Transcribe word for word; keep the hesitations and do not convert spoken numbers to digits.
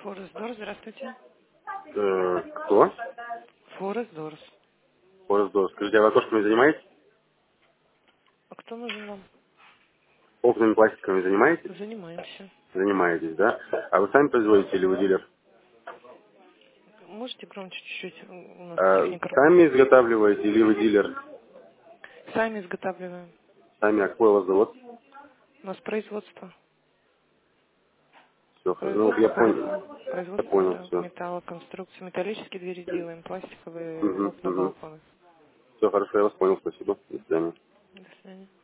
Форест Дорс, здравствуйте. Э, кто? Форест Дорс. Форест. Скажите, а вы окошками занимаетесь? А кто нужен вам? Окнами пластиковыми занимаетесь? Занимаемся. Занимаетесь, да? А вы сами производите или вы дилер? Можете громче чуть-чуть? У нас А, техника сами работает. изготавливаете или вы дилер? Сами изготавливаем. Сами, а какой у вас завод? У нас производство. Все, ну вот Производство я ПВХ. понял. Я Производство понял, да, все. металлоконструкции. Металлические двери делаем, пластиковые Угу, окна, угу. балконы. Все хорошо, я вас понял, спасибо. До свидания. До свидания.